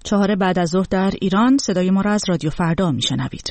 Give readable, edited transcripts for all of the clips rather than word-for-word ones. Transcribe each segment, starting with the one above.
4 بعد از ظهر در ایران. صدای ما را از رادیو فردا میشنوید.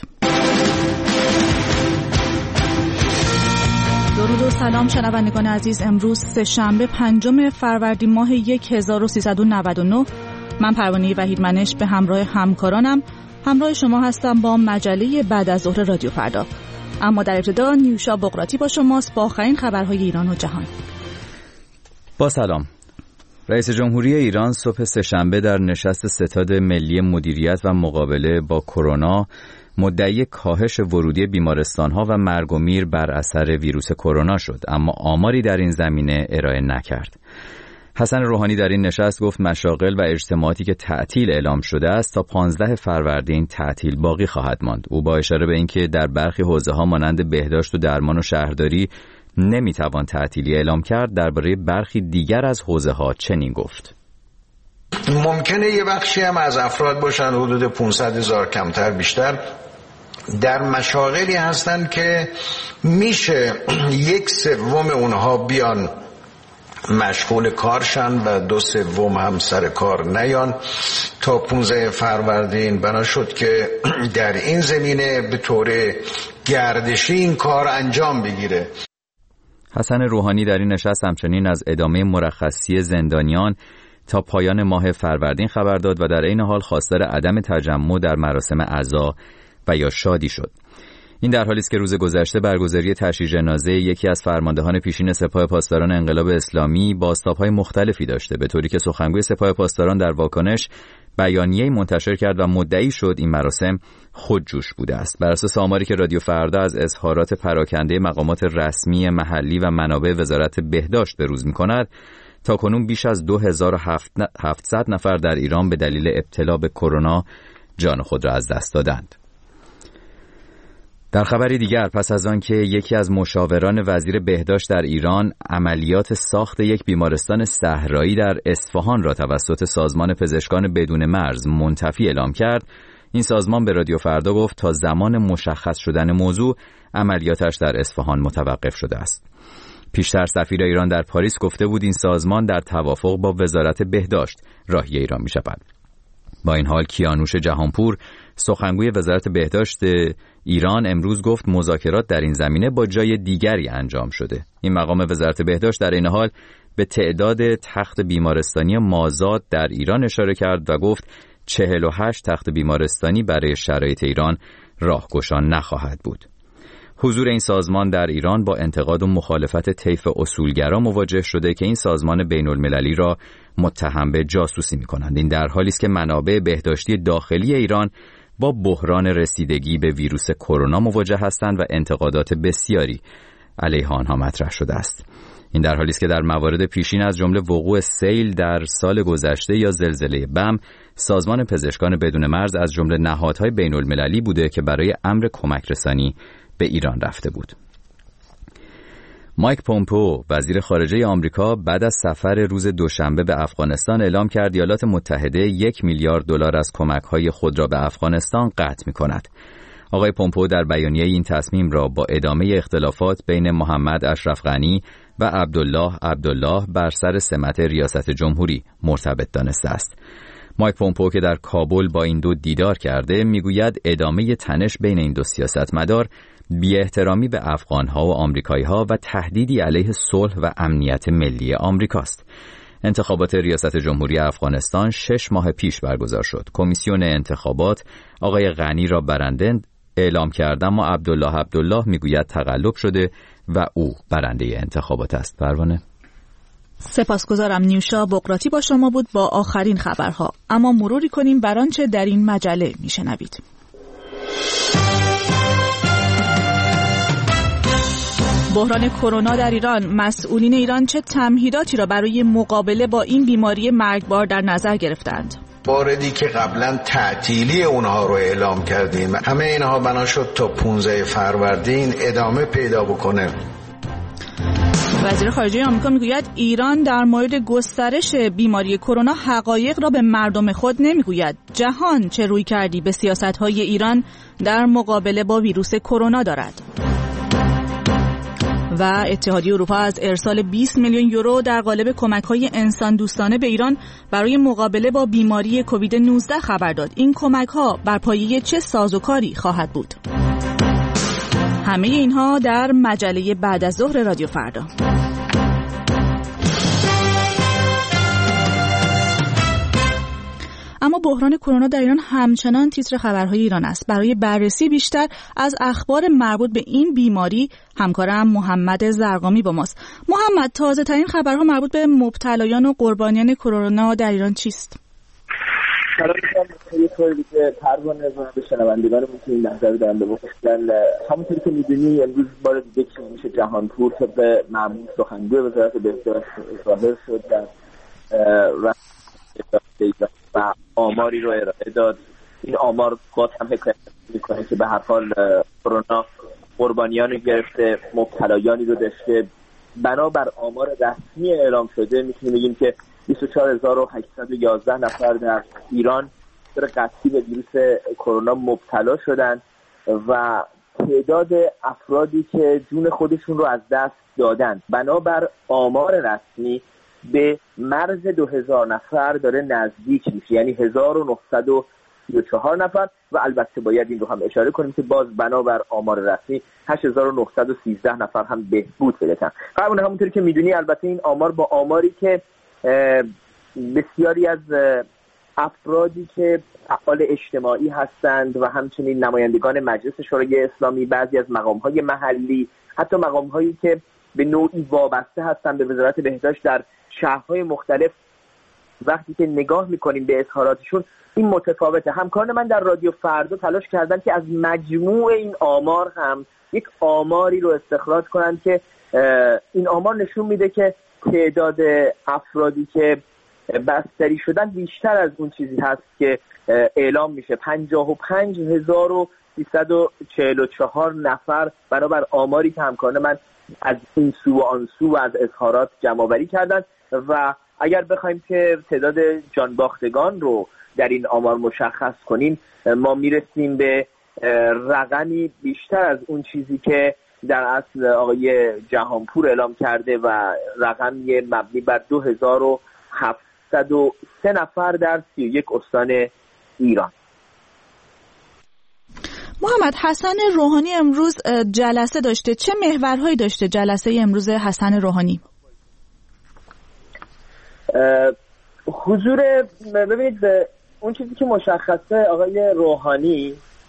درود و سلام شنوندگان عزیز. امروز سه‌شنبه 5 فروردین ماه 1399. من پروانه وحیدمنش به همراه همکارانم همراه شما هستم با مجله بعد از ظهر رادیو فردا. اما در ابتدا نیوشا بقراتی با شماست با آخرین خبرهای ایران و جهان. با سلام. رئیس جمهوری ایران صبح سه‌شنبه در نشست ستاد ملی مدیریت و مقابله با کرونا مدعی کاهش ورودی بیمارستان‌ها و مرگ و میر بر اثر ویروس کرونا شد، اما آماری در این زمینه ارائه نکرد. حسن روحانی در این نشست گفت مشاغل و اجتماعاتی که تعطیل اعلام شده است تا 15 فروردین تعطیل باقی خواهد ماند. او با اشاره به اینکه در برخی حوزه‌ها مانند بهداشت و درمان و شهرداری نمیتوان تعطیلی اعلام کرد، درباره برخی دیگر از حوزه‌ها چنین گفت: ممکنه یه بخشی هم از افراد باشن حدود 500,000 کمتر بیشتر در مشاغلی هستن که میشه 1/3 اونها بیان مشغول کارشن و 2/3 هم سر کار نیان تا 15 فروردین. بنا شد که در این زمینه به طور گردشی این کار انجام بگیره. حسن روحانی در این نشست همچنین از ادامه مرخصی زندانیان تا پایان ماه فروردین خبر داد و در این حال خواستار عدم تجمع در مراسم عزا و یا شادی شد. این در حالی است که روز گذشته برگزاری تشییع جنازه یکی از فرماندهان پیشین سپاه پاسداران انقلاب اسلامی بازتاب‌های مختلفی داشته، به طوری که سخنگوی سپاه پاسداران در واکنش بیانیه‌ای منتشر کرد و مدعی شد این مراسم خودجوش بوده است. بر اساس آماری که رادیو فردا از اظهارات پراکنده مقامات رسمی محلی و منابع وزارت بهداشت بروز می‌کند، تاکنون بیش از 2700 نفر در ایران به دلیل ابتلا به کرونا جان خود را از دست دادند. در خبری دیگر، پس از آن که یکی از مشاوران وزیر بهداشت در ایران عملیات ساخت یک بیمارستان صحرایی در اصفهان را توسط سازمان پزشکان بدون مرز منتفی اعلام کرد، این سازمان به رادیو فردا گفت تا زمان مشخص شدن موضوع عملیاتش در اصفهان متوقف شده است. پیشتر سفیر ایران در پاریس گفته بود این سازمان در توافق با وزارت بهداشت راهی ایران می شود. با این حال کیانوش جهانپور سخنگوی وزارت بهداشت ایران امروز گفت مذاکرات در این زمینه با جای دیگری انجام شده. این مقام وزارت بهداشت در این حال به تعداد تخت بیمارستانی مازاد در ایران اشاره کرد و گفت 48 تخت بیمارستانی برای شرایط ایران راهگشا نخواهد بود. حضور این سازمان در ایران با انتقاد و مخالفت طیف اصولگرا مواجه شده که این سازمان بین‌المللی را متهم به جاسوسی می‌کنند. این در حالی است که منابع بهداشتی داخلی ایران با بحران رسیدگی به ویروس کرونا مواجه هستند و انتقادات بسیاری علیه آنها مطرح شده است. این در حالی است که در موارد پیشین از جمله وقوع سیل در سال گذشته یا زلزله بم، سازمان پزشکان بدون مرز از جمله نهادهای بین‌المللی بوده که برای امر کمک رسانی به ایران رفته بود. مایک پومپئو وزیر خارجه آمریکا بعد از سفر روز دوشنبه به افغانستان اعلام کرد ایالات متحده 1 میلیارد دلار از کمک‌های خود را به افغانستان قطع می‌کند. آقای پومپئو در بیانیه این تصمیم را با ادامه اختلافات بین محمد اشرف غنی و عبدالله بر سر سمت ریاست جمهوری مرتبط دانسته است. مایک پومپئو که در کابل با این دو دیدار کرده میگوید ادامه تنش بین این دو سیاستمدار بی‌احترامی به افغان‌ها و آمریکایی‌ها و تهدیدی علیه صلح و امنیت ملی آمریکاست. انتخابات ریاست جمهوری افغانستان 6 ماه پیش برگزار شد. کمیسیون انتخابات آقای غنی را برنده اعلام کرد، اما عبدالله میگوید تقلب شده و او برنده انتخابات است. پروانه. سپاسگزارم. نیوشا بقراتی با شما بود با آخرین خبرها. اما مروری کنیم بر آنچه در این مجله میشنوید. بحران کرونا در ایران. مسئولین ایران چه تمهیداتی را برای مقابله با این بیماری مرگبار در نظر گرفتند؟ موردی که قبلا تعطیلی اونها رو اعلام کردیم، همه اینها بنا شد تا 15 فروردین ادامه پیدا بکنه. وزیر خارجه آمریکا میگوید ایران در مورد گسترش بیماری کرونا حقایق را به مردم خود نمیگوید. جهان چه روی کردی به سیاست‌های ایران در مقابله با ویروس کرونا دارد؟ و اتحادیه اروپا از ارسال 20 میلیون یورو در قالب کمک‌های انسان دوستانه به ایران برای مقابله با بیماری کووید 19 خبر داد. این کمک‌ها بر پایه چه سازوکاری خواهد بود؟ همه اینها در مجله بعد از ظهر رادیو فردا. اما بحران کرونا در ایران همچنان تیتر خبرهای ایران است. برای بررسی بیشتر از اخبار مربوط به این بیماری همکارم محمد زرقامی با ماست. محمد، تازه ترین خبرها مربوط به مبتلایان و قربانیان کرونا در ایران چیست؟ سلام یه طوری که پروانه و به شنوندگانمون که این نظر دارن به بخشن. همونطوری که میدونی امروز بار دیگه کشیش جهانپور طبق معمول سخنگوی وزارت بهداشت ظاهر شد و آماری رو ارائه داد. این آمار باز هم حکایت میکنه که به هر حال کرونا قربانیانی گرفته، مبتلایانی رو داشته. بنابر آمار رسمی اعلام شده میتونیم بگیم که 24811 نفر در ایران در قطعی به ویروس کرونا مبتلا شدن و تعداد افرادی که جون خودشون رو از دست دادن بنابر آمار رسمی به مرز 2000 نفر داره نزدیک میشه، یعنی 1934 نفر و البته باید این رو هم اشاره کنیم که باز بنابر آمار رسمی 8913 نفر هم بهبود پیدا کردن. همونطوری که میدونی البته این آمار با آماری که بسیاری از افرادی که فعال اجتماعی هستند و همچنین نمایندگان مجلس شورای اسلامی، بعضی از مقام‌های محلی، حتی مقام‌هایی که به نوعی وابسته هستند به وزارت بهداشت در شهرهای مختلف، وقتی که نگاه می‌کنیم به اظهاراتشون این متفاوته. همکاران من در رادیو فردا تلاش کردن که از مجموع این آمار هم یک آماری رو استخراج کنن که این آمار نشون میده که تعداد افرادی که بستری شدن بیشتر از اون چیزی هست که اعلام میشه. 55344 نفر بنابر آماری که همکاران من از این سو و آن سو و از اظهارات جمع آوری کردن و اگر بخوایم که تعداد جانباختگان رو در این آمار مشخص کنیم ما میرسیم به رقمی بیشتر از اون چیزی که در اصل آقای جهانپور اعلام کرده و رقمی مبنی بر 2703 نفر در 31 استان ایران. محمد، حسن روحانی امروز جلسه داشته. چه محورهایی داشته جلسه امروز حسن روحانی؟ ببینید اون چیزی که مشخصه آقای روحانی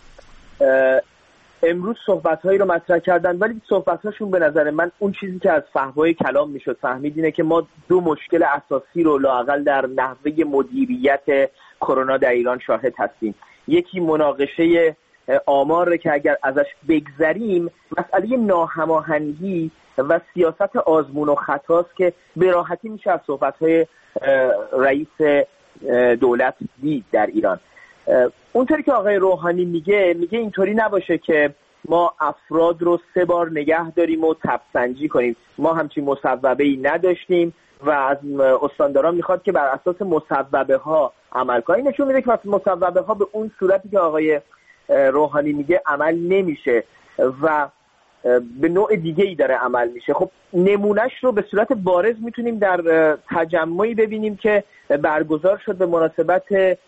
امروز صحبت‌هایی رو مطرح کردن، ولی صحبت‌هاشون به نظر من اون چیزی که از فحوای کلام میشد فهمید اینه که ما دو مشکل اساسی رو لااقل در نحوه مدیریت کرونا در ایران شاهد هستیم. یکی مناقشه آمار که اگر ازش بگذریم مسئله ناهماهنگی و سیاست آزمون و خطاست که به راحتی میشه از صحبت‌های رئیس دولت دید در ایران. اونطوری که آقای روحانی میگه اینطوری نباشه که ما افراد رو 3 بار نگه داریم و تبسنجی کنیم. ما همچین مصوبه‌ای نداشتیم و از استانداران میخواد که بر اساس مصوبه ها عمل کنن. این نشون میده که مصوبه ها به اون صورتی که آقای روحانی میگه عمل نمیشه و به نوع دیگه‌ای داره عمل میشه. خب نمونهش رو به صورت بارز میتونیم در تجمعی ببینیم که برگزار شد به مناسبت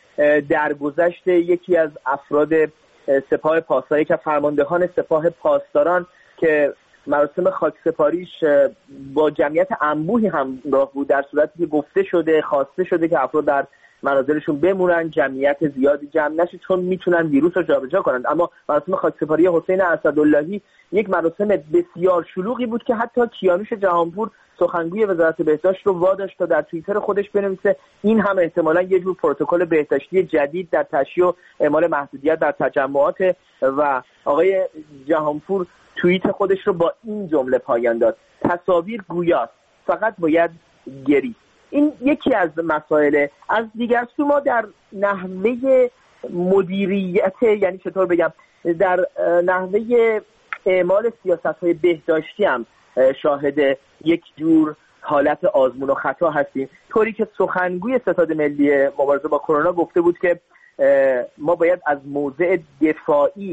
درگذشت یکی از افراد سپاه پاسداران که فرماندهان سپاه پاسداران که مراسم خاکسپاریش با جمعیت انبوهی همراه بود، در صورتی که گفته شده خواسته شده که افراد در منازلشون بمونن، جمعیت زیادی جمع نشه چون میتونن ویروس رو جابجا کنند. اما مراسم خاکسپاری حسین اسداللهی یک مراسم بسیار شلوغی بود که حتی کیانوش جهانپور سخنگوی وزارت بهداشت رو واداشت تا در توییتر خودش بنویسه این هم احتمالاً یه جور پروتکل بهداشتی جدید در تشییع و اعمال محدودیت در تجمعات و آقای جهانپور توییت خودش رو با این جمله پایان داد: تصاویر گویاست، فقط باید گریست. این یکی از مسائل. از دیگر سو ما در نحوه مدیریت، یعنی چطور بگم، در نحوه اعمال سیاست‌های بهداشتی هم شاهد یک جور حالت آزمون و خطا هستیم، طوری که سخنگوی ستاد ملی مبارزه با کرونا گفته بود که ما باید از موضع دفاعی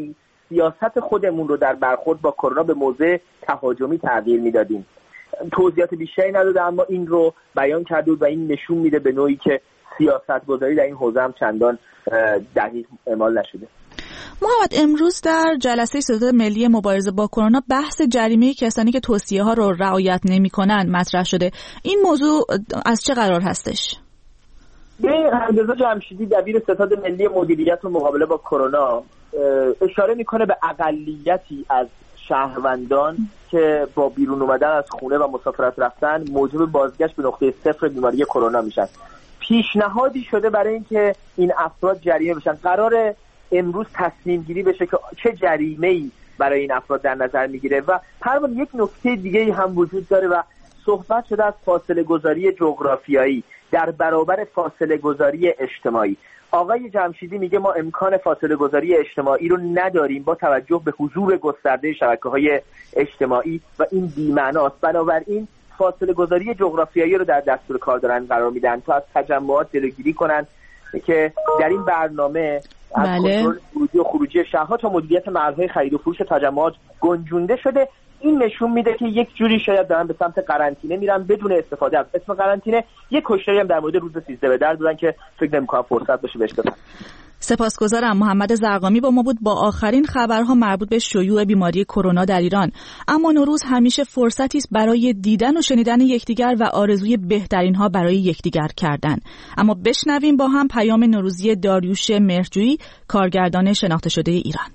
سیاست خودمون رو در برخورد با کرونا به موضع تهاجمی تغییر میدادیم. توضیحات بیشتری نداده اما این رو بیان کرده و این نشون میده به نوعی که سیاست‌گذاری در این حوزه هم چندان دقیق اعمال نشده. محمد، امروز در جلسه ستاد ملی مبارزه با کرونا بحث جریمه کسانی که توصیه‌ها رو رعایت نمی‌کنند مطرح شده. این موضوع از چه قرار هستش؟ حمیدرضا جمشیدی دبیر ستاد ملی مدیریت و مقابله با کرونا اشاره میکنه به اقلیتی از شهروندان که با بیرون اومدن از خونه و مسافرت رفتن موجب بازگشت به نقطه صفر بیماری کرونا میشن. پیشنهادی شده برای اینکه این افراد جریمه بشن. قراره امروز تصمیم گیری بشه که چه جریمه‌ای برای این افراد در نظر میگیره. و پروانه یک نکته دیگه هم وجود داره و صحبت شده از فاصله گذاری جغرافیایی در برابر فاصله گذاری اجتماعی. آقای جمشیدی میگه ما امکان فاصله گذاری اجتماعی رو نداریم با توجه به حضور گسترده شبکه‌های اجتماعی و این بی‌معناست. بنابراین فاصله گذاری جغرافیایی رو در دستور کار دارن قرار میدن تا از تجمعات جلوگیری کنن که در این برنامه از کنترل ورودی و خروجی شهرها تا مدیریت مرزهای خرید و فروش تجمعات گنجونده شده. این نشون میده که یک جوری شاید دارن به سمت قرنطینه میرن بدون استفاده از اسم قرنطینه. یک کشتاری هم در مورد روز 13 به در دادن که فکر نمی‌کنم فرصت بشه بهش بپردازم. سپاسگزارم. محمد زرقامی با ما بود با آخرین خبرها مربوط به شیوع بیماری کرونا در ایران. اما نوروز همیشه فرصتی است برای دیدن و شنیدن یکدیگر و آرزوی بهترین ها برای یکدیگر کردن. اما بشنویم با هم پیام نوروزی داریوش مهرجویی، کارگردان شناخته شده ایران.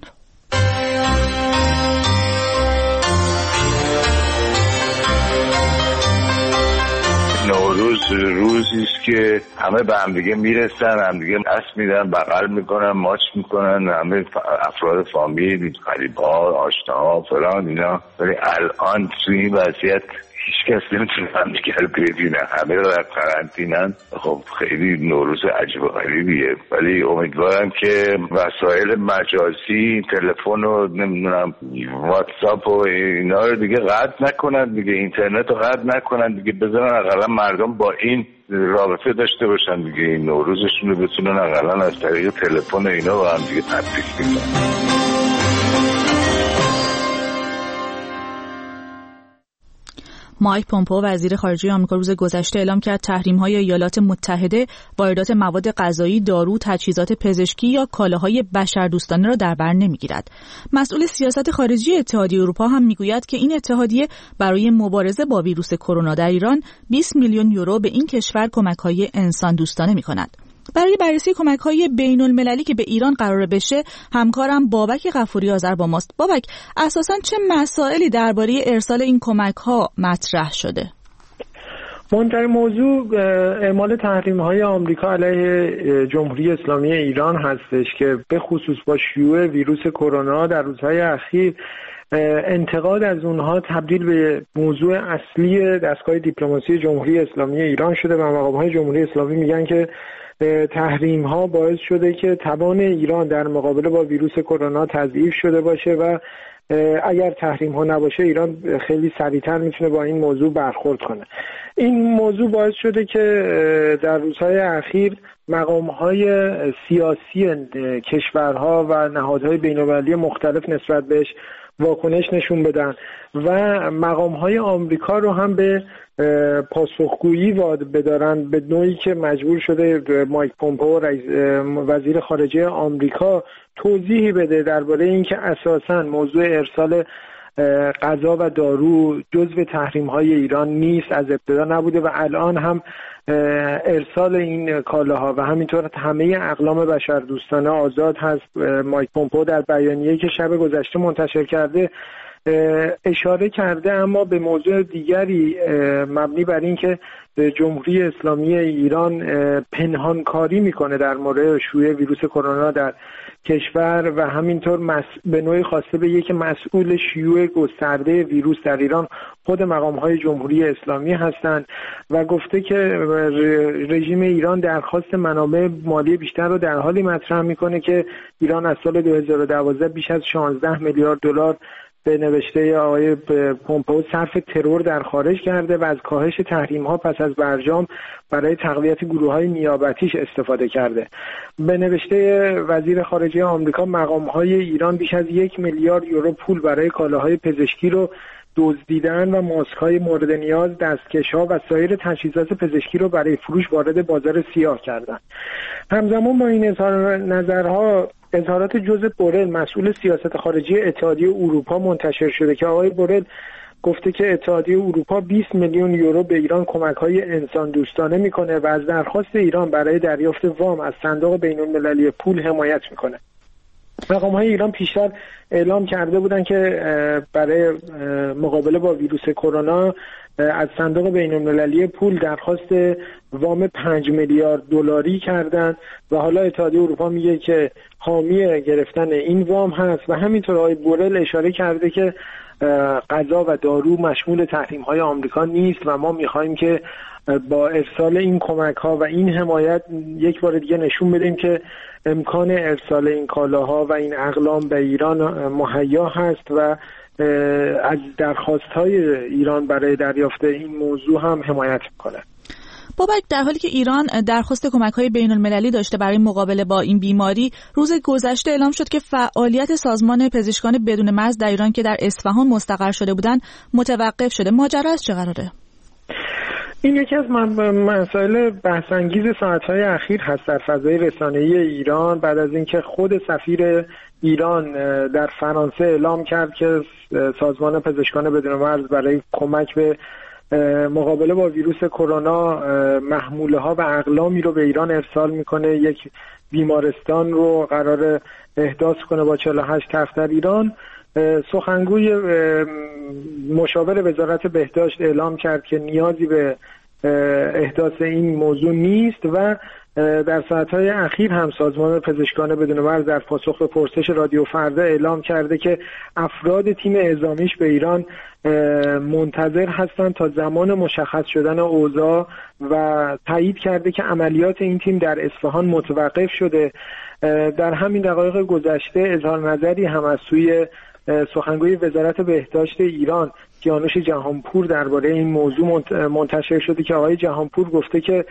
نوروز روزی است که همه به هم دیگه میرسن، هم دیگه دست میدن، بغل میکنن، ماچ میکنن، همه افراد فامیل، قریب‌ها، آشناها، فلان اینا. ولی الان توی این وضعیت هیچ کس نمیتونه هم دیگه رو ببینه، همه رو در قرنطینه‌ان. خب خیلی نوروز عجیب و غریبیه، ولی امیدوارم که وسایل مجازی، تلفن و نمیدونم واتساپ و اینا رو دیگه قطع نکنن دیگه، اینترنت رو قطع نکنن دیگه، بذارن اقلا مردم با این رابطه داشته باشن دیگه، این نوروزشون رو بتونن اقلا از طریق تلفن و اینا با هم دیگه تبریک بگن. مایک پومپئو وزیر خارجه آمریکا روز گذشته اعلام کرد تحریم‌های ایالات متحده واردات مواد غذایی، دارو، تجهیزات پزشکی یا کالاهای بشردوستانه را در بر نمی‌گیرد. مسئول سیاست خارجی اتحادیه اروپا هم می‌گوید که این اتحادیه برای مبارزه با ویروس کرونا در ایران 20 میلیون یورو به این کشور کمک‌های انسان دوستانه می‌کند. برای بررسی کمک‌های بین‌المللی که به ایران قرار بشه، همکارم بابک غفوری آذر با ماست. بابک، اساساً چه مسائلی درباره ارسال این کمک‌ها مطرح شده؟ مهمترین موضوع اعمال تحریم‌های آمریکا علیه جمهوری اسلامی ایران هستش که به خصوص با شیوع ویروس کرونا در روزهای اخیر انتقاد از اونها تبدیل به موضوع اصلی دستگاه دیپلماسی جمهوری اسلامی ایران شده و مقام‌های جمهوری اسلامی میگن که تحریم ها باعث شده که توان ایران در مقابله با ویروس کرونا تضعیف شده باشه و اگر تحریم ها نباشه ایران خیلی سریعتر میتونه با این موضوع برخورد کنه. این موضوع باعث شده که در روزهای اخیر مقام های سیاسی کشورها و نهادهای بین‌المللی مختلف نسبت بهش واکنش نشون بدن و مقام های آمریکا رو هم به پاسخگویی بدارن، به نوعی که مجبور شده مایک پومپئو وزیر خارجه آمریکا توضیحی بده درباره اینکه اساساً موضوع ارسال غذا و دارو جزو تحریم‌های ایران نیست، از ابتدا نبوده و الان هم ارسال این کالاها و همینطور همه اقلام بشردوستانه آزاد هست. مایک پومپئو در بیانیه‌ای که شب گذشته منتشر کرده اشاره کرده، اما به موضوع دیگری مبنی بر این که جمهوری اسلامی ایران پنهانکاری میکنه در مورد شیوع ویروس کرونا در کشور و همینطور به نوعی خواسته بگه که مسئول شیوع گسترده ویروس در ایران خود مقام‌های جمهوری اسلامی هستند و گفته که رژیم ایران درخواست منابع مالی بیشتر رو در حالی مطرح میکنه که ایران از سال 2012 بیش از 16 میلیارد دلار به نوشته آقای پومپئو صرف ترور در خارج کرده و از کاهش تحریم‌ها پس از برجام برای تقویت گروه‌های نیابتیش استفاده کرده. به نوشته وزیر خارجه آمریکا مقام‌های ایران بیش از 1 میلیارد یورو پول برای کالاهای پزشکی رو دزدیدن و ماسک‌های مورد نیاز، دستکش‌ها و سایر تجهیزات پزشکی رو برای فروش وارد بازار سیاه کردند. همزمان با این اظهار نظرها اظهارات جوزف بورل مسئول سیاست خارجی اتحادیه اروپا منتشر شده که آقای بورل گفته که اتحادیه اروپا 20 میلیون یورو به ایران کمک‌های انسان دوستانه میکنه و از درخواست ایران برای دریافت وام از صندوق بین‌المللی پول حمایت میکنه. مقام‌های ایران پیشتر اعلام کرده بودند که برای مقابله با ویروس کرونا از صندوق بین‌المللی پول درخواست وام 5 میلیارد دلاری کردند و حالا اتحادیه اروپا میگه که حامی گرفتن این وام هست و همینطور آقای بورل اشاره کرده که غذا و دارو مشمول تحریم‌های آمریکا نیست و ما می‌خوایم که با ارسال این کمک‌ها و این حمایت یک بار دیگه نشون بدیم که امکان ارسال این کالاها و این اقلام به ایران مهیا هست و از درخواست‌های ایران برای دریافت این موضوع هم حمایت می‌کنه. بابک، در حالی که ایران درخواست کمک‌های بین‌المللی داشته برای مقابله با این بیماری، روز گذشته اعلام شد که فعالیت سازمان پزشکان بدون مرز در ایران که در اصفهان مستقر شده بودند متوقف شده. ماجرا از چه قراره؟ این یکی از مسائل بحث‌انگیز ساعت‌های اخیر هست در فضای رسانه‌ای ایران بعد از اینکه خود سفیر ایران در فرانسه اعلام کرد که سازمان پزشکان بدون مرز برای کمک به مقابله با ویروس کرونا محموله‌ها و اقلامی رو به ایران ارسال میکنه. یک بیمارستان رو قرار احداث کنه با 48 تخت در ایران. سخنگوی مشاور وزارت بهداشت اعلام کرد که نیازی به احداث این موضوع نیست و در ساعت‌های اخیر هم سازمان پزشکان بدون مرز در پاسخ به پرسش رادیو فردا اعلام کرده که افراد تیم اعزامیش به ایران منتظر هستند تا زمان مشخص شدن اوضاع و تایید کرده که عملیات این تیم در اصفهان متوقف شده. در همین دقایق گذشته اظهار نظری هم از سوی سخنگوی وزارت بهداشت ایران کیانوش جهانپور درباره این موضوع منتشر شده که آقای جهانپور گفته که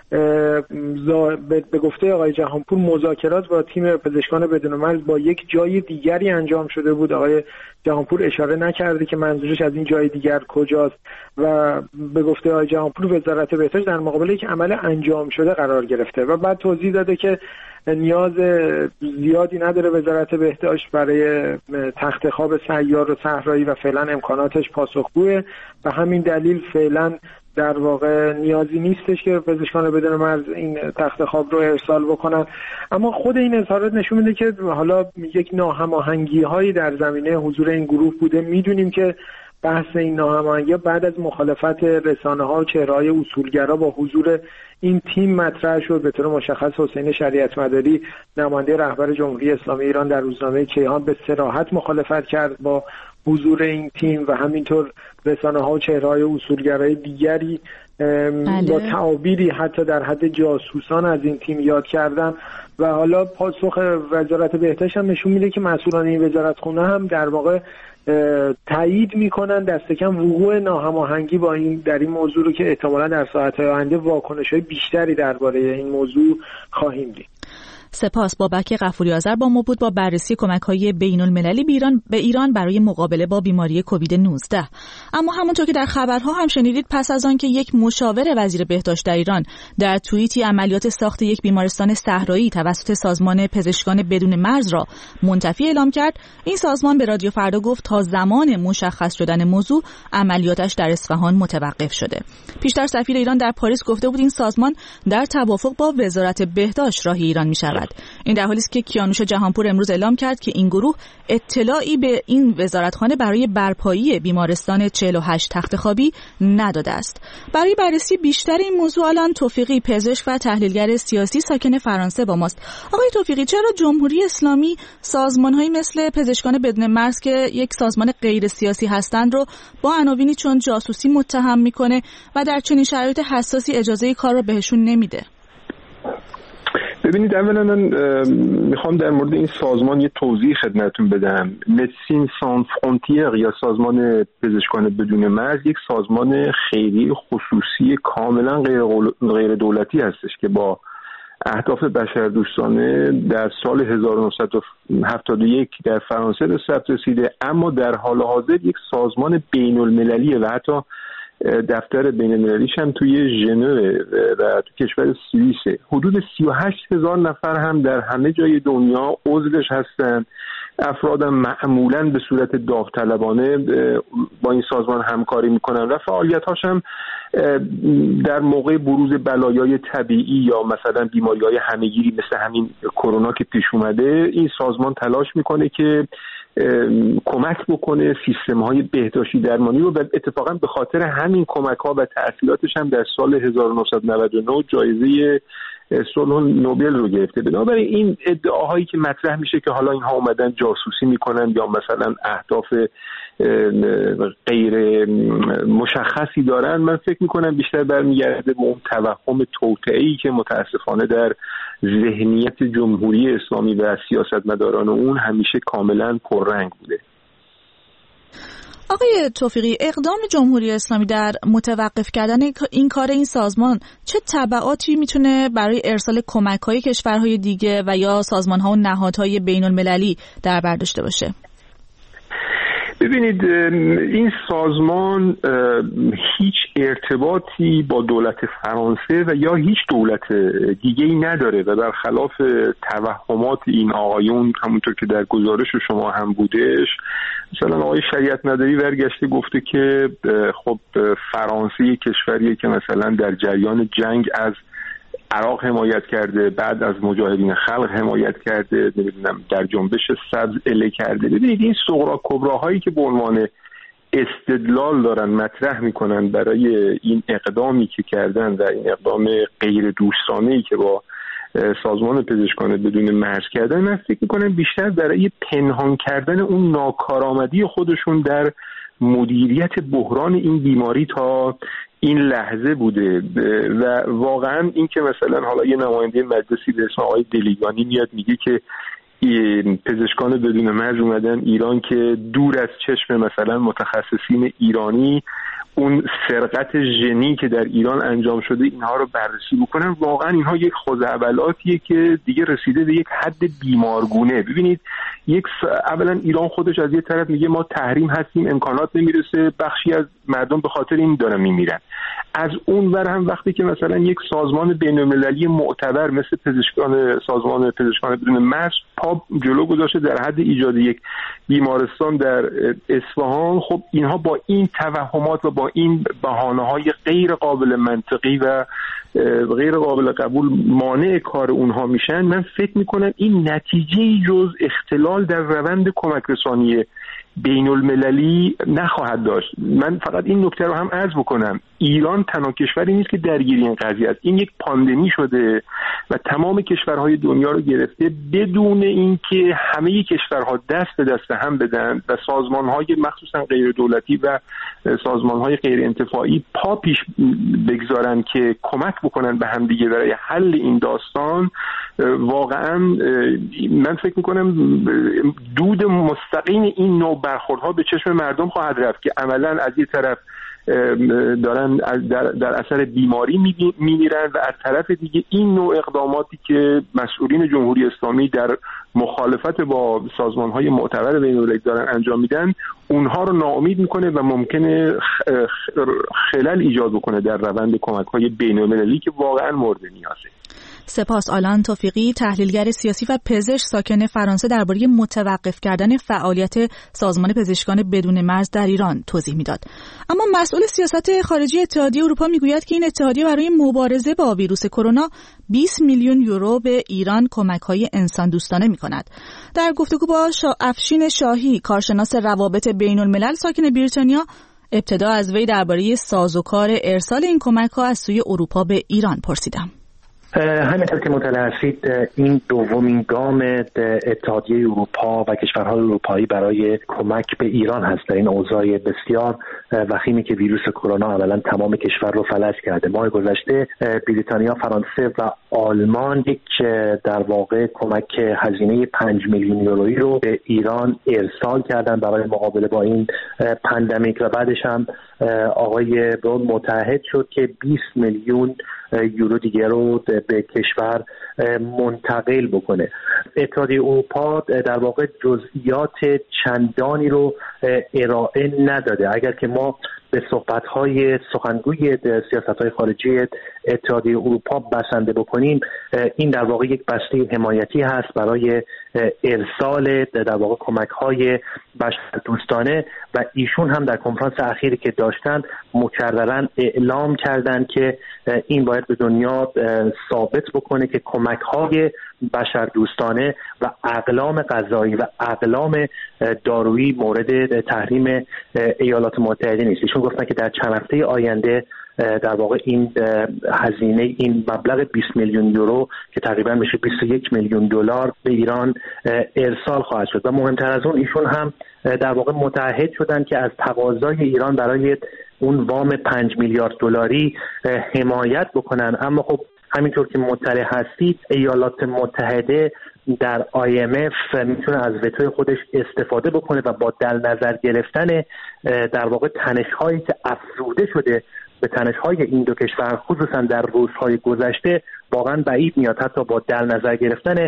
به گفته آقای جهانپور مذاکرات با تیم پزشکان بدون مرز با یک جای دیگری انجام شده بود. آقای جهانپور اشاره نکرده که منظورش از این جای دیگر کجاست و به گفته آقای جهانپور وزارت بهداشت در مقابل یک عمل انجام شده قرار گرفته و بعد توضیح داده که نیاز زیادی نداره وزارت بهداشت برای تخت خواب سیار و صحرایی و فعلا امکاناتش پاسخگوه و همین دلیل فعلا در واقع نیازی نیستش که پزشکان بدون مرز این تخت خواب رو ارسال بکنن. اما خود این اظهارات نشون میده که حالا یک ناهماهنگی هایی در زمینه حضور این گروه بوده. میدونیم که بحث این ناهماهنگی بعد از مخالفت رسانه ها و چهره‌های اصولگرا با حضور این تیم مطرح شد. به طور مشخص حسین شریعت مداری نماینده رهبر جمهوری اسلامی ایران در روزنامه کیهان به صراحت مخالفت کرد با حضور این تیم و همینطور رسانه ها و چهره‌های اصولگرای دیگری با تعابیری حتی در حد جاسوسان از این تیم یاد کردن و حالا پاسخ وزارت بهداشت هم نشون میده که مسئولان این وزارتخونه هم در واقع تایید میکنن دست کم وقوع ناهماهنگی با این در این موضوع رو که احتمالاً در ساعت‌های آینده واکنش‌های بیشتری درباره این موضوع خواهیم دید. سپاس. بابک غفوری آذر با ما بود با بررسی کمک‌های بین‌المللی به ایران برای مقابله با بیماری کووید 19. اما همونطور که در خبرها هم شنیدید پس از آن که یک مشاور وزیر بهداشت در ایران در توییتی عملیات ساخت یک بیمارستان صحرایی توسط سازمان پزشکان بدون مرز را منتفی اعلام کرد، این سازمان به رادیو فردا گفت تا زمان مشخص شدن موضوع عملیاتش در اصفهان متوقف شده. پیشتر سفیر ایران در پاریس گفته بود این سازمان در توافق با وزارت بهداشت راهی ایران می‌شود. این در حالی است که کیانوش جهانپور امروز اعلام کرد که این گروه اطلاعی به این وزارتخانه برای برپایی بیمارستان 48 تخت خوابی نداده است. برای بررسی بیشتر این موضوع الان توفیقی پزشک و تحلیلگر سیاسی ساکن فرانسه با ماست. آقای توفیقی، چرا جمهوری اسلامی سازمان‌هایی مثل پزشکان بدون مرز که یک سازمان غیر سیاسی هستند رو با عناوینی چون جاسوسی متهم میکنه و در چنین شرایط حساسی اجازه کار رو بهشون نمیده؟ ببینید، اولا من میخوام در مورد این سازمان یه توضیح خدمتتون بدم. مدیسین سان فرونتیر یا سازمان پزشکان بدون مرز یک سازمان خیریه خصوصی کاملا غیر دولتی هستش که با اهداف بشردوستانه در سال 1971 در فرانسه به ثبت رسیده، اما در حال حاضر یک سازمان بین المللیه و حتی دفتر بین المللیش هم توی ژنو و تو کشور سوئیسه. حدود 38,000 نفر هم در همه جای دنیا عضوش هستن. افراد هم معمولاً به صورت داوطلبانه با این سازمان همکاری میکنن و فعالیت‌هاش هم در موقع بروز بلایای طبیعی یا مثلا بیماری‌های همه‌گیری مثل همین کرونا که پیش اومده، این سازمان تلاش میکنه که کمک بکنه سیستم‌های بهداشتی درمانی رو. و اتفاقا به خاطر همین کمک‌ها و تأثیراتش هم در سال 1999 جایزه صلح نوبل رو گرفته. بنابراین این ادعاهایی که مطرح میشه که حالا اینها اومدن جاسوسی میکنن یا مثلا اهداف غیر مشخصی دارن، من فکر میکنم بیشتر برمیگرده به اون توهم توطئه‌ای که متاسفانه در ذهنیت جمهوری اسلامی و سیاستمداران اون همیشه کاملا پررنگ بوده. آقای توفیقی، اقدام جمهوری اسلامی در متوقف کردن این کار این سازمان چه تبعاتی میتونه برای ارسال کمک‌های کشورهای دیگه و یا سازمان‌ها و نهادهای بین‌المللی در بر داشته باشه؟ ببینید، این سازمان هیچ ارتباطی با دولت فرانسه و یا هیچ دولت دیگه‌ای نداره و برخلاف توهمات این آقایون، همونطور که در گزارش شما هم بودش، مثلا آقای شریعت مداری برگشته گفته که خب فرانسه کشوریه که مثلا در جریان جنگ از عراق حمایت کرده، بعد از مجاهدین خلق حمایت کرده، نمیدونم در جنبش سبز اله کرده. ببینید این صغرا کبراهایی که به عنوان استدلال دارن مطرح میکنن برای این اقدامی که کردن و این اقدام غیر دوستانه‌ای که با سازمان پزشکان بدون مرز کردن، من فکر میکنم بیشتر برای پنهان کردن اون ناکارآمدی خودشون در مدیریت بحران این بیماری تا این لحظه بوده. و واقعا این که مثلا حالا یه نماینده مجلسی به اسم آقای دلیگانی میاد میگه که پزشکان بدون مرز اومدن ایران که دور از چشم مثلا متخصصین ایرانی اون سرقت ژنی که در ایران انجام شده اینها رو بررسی بکنن، واقعا اینها یک خزعبلاتیه که دیگه رسیده به یک حد بیمارگونه. ببینید، اولا ایران خودش از یه طرف میگه ما تحریم هستیم، امکانات نمیرسه، بخشی از مردم به خاطر این دارن میمیرن. از اون ور هم وقتی که مثلا یک سازمان بین‌المللی معتبر مثل سازمان پزشکان بدون مرز پا جلو گذاشته در حد ایجاد یک بیمارستان در اصفهان، خب اینها با این توهمات و با این بهانه‌های غیر قابل منطقی و غیر قابل قبول مانع کار اونها میشن. من فکر میکنم این نتیجه جز اختلال در روند کمک رسانی بین المللی نخواهد داشت. من فقط این نکته رو هم عرض بکنم، ایران تنها کشوری نیست که درگیر این قضیه است. این یک پاندمی شده و تمام کشورهای دنیا رو گرفته بدون اینکه همه کشورها دست به دست هم بدن و سازمانهای مخصوصا غیر دولتی و سازمانهای غیر انتفاعی پا پیش بگذارن که کمک بکنن به هم دیگه برای حل این داستان. واقعا من فکر میکنم دود مستقیم این نوع برخوردها به چشم مردم خواهد رفت که عملا از یه طرف دارن در اثر بیماری میمیرن و از طرف دیگه این نوع اقداماتی که مسئولین جمهوری اسلامی در مخالفت با سازمانهای معتبر بین‌المللی دارن انجام میدن اونها رو ناامید میکنه و ممکنه خلل ایجاد بکنه در روند کمک‌های بین‌المللی که واقعا مورد نیازه. سپاس. آلان توفیقی، تحلیلگر سیاسی و پزشک ساکن فرانسه، درباره متوقف کردن فعالیت سازمان پزشکان بدون مرز در ایران توضیح میداد. اما مسئول سیاست خارجی اتحادیه اروپا میگوید که این اتحادیه برای مبارزه با ویروس کرونا 20 میلیون یورو به ایران کمک‌های انسان دوستانه می‌کند. در گفتگو با افشین شاهی، کارشناس روابط بین‌الملل ساکن بریتانیا، ابتدا از وی درباره سازوکار ارسال این کمک‌ها از سوی اروپا به ایران پرسیدم. همینطور که مطلع هستید این دومین گام اتحادیه اروپا و کشورهای اروپایی برای کمک به ایران هست در این اوضاع بسیار وخیمی که ویروس کرونا اولا تمام کشور رو فلج کرده. ماه گذشته بریتانیا، فرانسه و آلمان یک در واقع کمک هزینه 5 میلیون یورویی رو به ایران ارسال کردن برای مقابله با این پاندمیک و بعدش هم آقای برون متحد شد که 20 میلیون یورو دیگه رو به کشور منتقل بکنه. اتحادیه اروپا در واقع جزئیات چندانی رو ارائه نداده. اگر که ما به صحبت‌های سخنگوی سیاست‌های خارجی اتحادیه اروپا بسنده بکنیم، این در واقع یک بسته حمایتی هست برای ارسال در واقع کمک‌های بشردوستانه و ایشون هم در کنفرانس اخیری که داشتن مکرراً اعلام کردند که این باید به دنیا ثابت بکنه که کمک‌های بشردوستانه و اقلام غذایی و اقلام دارویی مورد تحریم ایالات متحده نیست. ایشون گفتن که در چند هفته آینده در واقع این هزینه، این مبلغ 20 میلیون یورو که تقریبا میشه 21 میلیون دلار به ایران ارسال خواهد شد. و مهمتر از اون ایشون هم در واقع متعهد شدن که از تقاضای ایران برای اون وام 5 میلیارد دلاری حمایت بکنن. اما خب همینطور که مطلع هستید ایالات متحده در IMF میتونه از وتوی خودش استفاده بکنه و با در نظر گرفتن در واقع تنش‌هایی که افزوده شده به تنش‌های این دو کشور خصوصا در روزهای گذشته واقعا بعید میاد حتی با در نظر گرفتن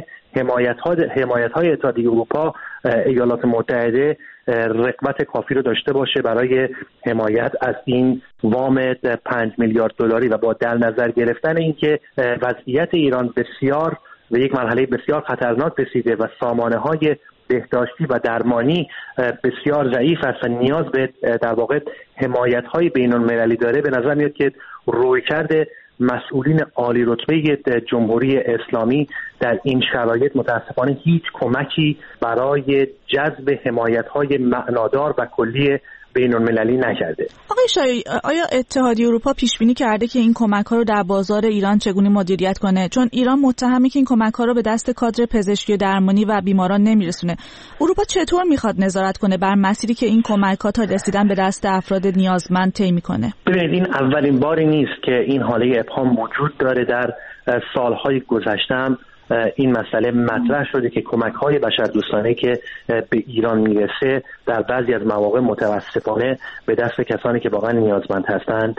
حمایت‌های اتحادیه اروپا ایالات متحده رغبت کافی رو داشته باشه برای حمایت از این وام 5 میلیارد دلاری و با در نظر گرفتن اینکه وضعیت ایران بسیار به یک مرحله بسیار خطرناک رسیده و سامانه‌های بهداشتی و درمانی بسیار ضعیف است و نیاز به در واقع حمایت‌های بین‌المللی داره. به نظر میاد که رویکرد مسئولین عالی رتبه جمهوری اسلامی در این شرایط متاسفانه هیچ کمکی برای جذب حمایت‌های معنادار و کلی بین‌المللی نکرده. آقای شایی، آیا اتحادیه اروپا پیش بینی کرده که این کمک‌ها رو در بازار ایران چگونه مدیریت کنه؟ چون ایران متهمه که این کمک‌ها رو به دست کادر پزشکی و درمانی و بیماران نمیرسونه. اروپا چطور میخواد نظارت کنه بر مسیری که این کمک‌ها تا رسیدن به دست افراد نیازمند طی میکنه؟ ببینید این اولین باری نیست که این حاله ابهام وجود داره. در سالهای گذشته این مسئله مطرح شده که کمک‌های بشردوستانه که به ایران میرسه در بعضی از مواقع متاسفانه به دست کسانی که واقعا نیازمند هستند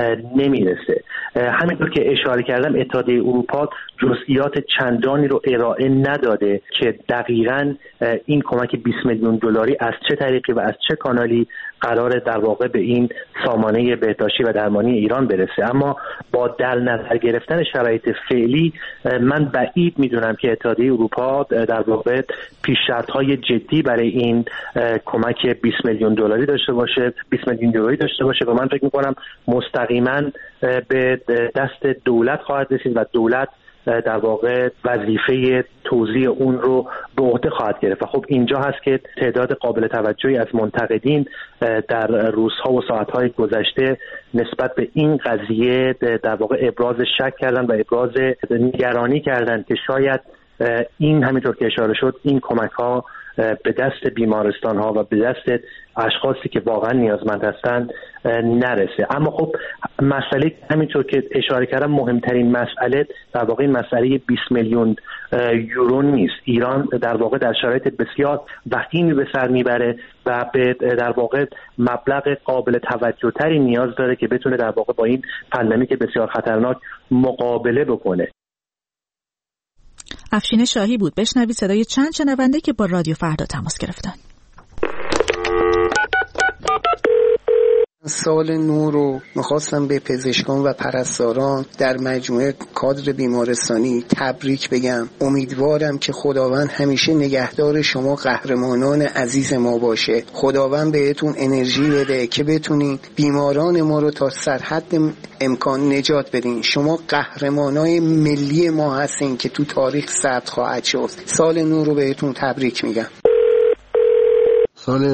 نمیرسه. همینطور که اشاره کردم اتحادیه اروپا جزئیات چندانی رو ارائه نداده که دقیقاً این کمک 20 میلیون دلاری از چه طریقی و از چه کانالی قراره در واقع به این سامانه بهداشتی و درمانی ایران برسه. اما با در نظر گرفتن شرایط فعلی من بعید میدونم که اتحادیه اروپا در واقع پیش‌شرط‌های جدی برای این کمک 20 میلیون دلاری داشته باشه، 20 میلیون یورویی داشته باشه و من فکر می‌کنم مستقیما به دست دولت خواهد رسید و دولت در واقع وظیفه توزیع اون رو به عهده خواهد گرفت. و خب اینجا هست که تعداد قابل توجهی از منتقدین در روزها و ساعتهای گذشته نسبت به این قضیه در واقع ابراز شک کردن و ابراز نگرانی کردن که شاید این همینطور که اشاره شد این کمک‌ها به دست بیمارستان‌ها و به دست اشخاصی که واقعا نیازمند هستند نرسه. اما خب مسئله همینطور که اشاره کردم مهمترین مسئله در واقع مسئله 20 میلیون یورو نیست. ایران در واقع در شرایط بسیار وخیمی به سر میبره و به در واقع مبلغ قابل توجه تری نیاز داره که بتونه در واقع با این پاندمیک بسیار خطرناک مقابله بکنه. افشین شاهی بود. بشنوید صدای چند شنونده که با رادیو فردا تماس گرفتن. سال نو رو میخواستم به پزشکان و پرستاران در مجموعه کادر بیمارستانی تبریک بگم. امیدوارم که خداوند همیشه نگهدار شما قهرمانان عزیز ما باشه. خداوند بهتون انرژی بده که بتونین بیماران ما رو تا سرحد امکان نجات بدین. شما قهرمانای ملی ما هستین که تو تاریخ ثبت خواهد شد. سال نو رو بهتون تبریک میگم. سال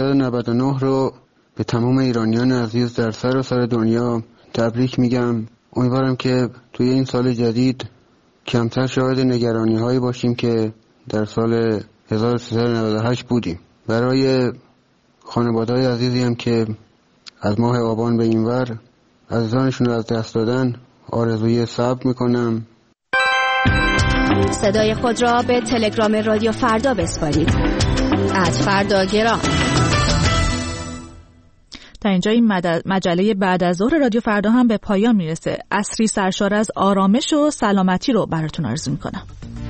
1399 رو به تمام ایرانیان عزیز در سراسر دنیا تبریک میگم. امیدوارم که توی این سال جدید کمتر شاهد نگرانی هایی باشیم که در سال 1398 بودیم. برای خانواده‌های عزیزی هم که از ماه آبان به این ور عزیزانشون از دست دادن آرزوی صبر میکنم. صدای خود را به تلگرام رادیو فردا بسپارید. @فرداگرام. تا اینجا این مجله بعد از ظهر رادیو فردا هم به پایان میرسه. عصری سرشار از آرامش و سلامتی رو براتون آرزو میکنم.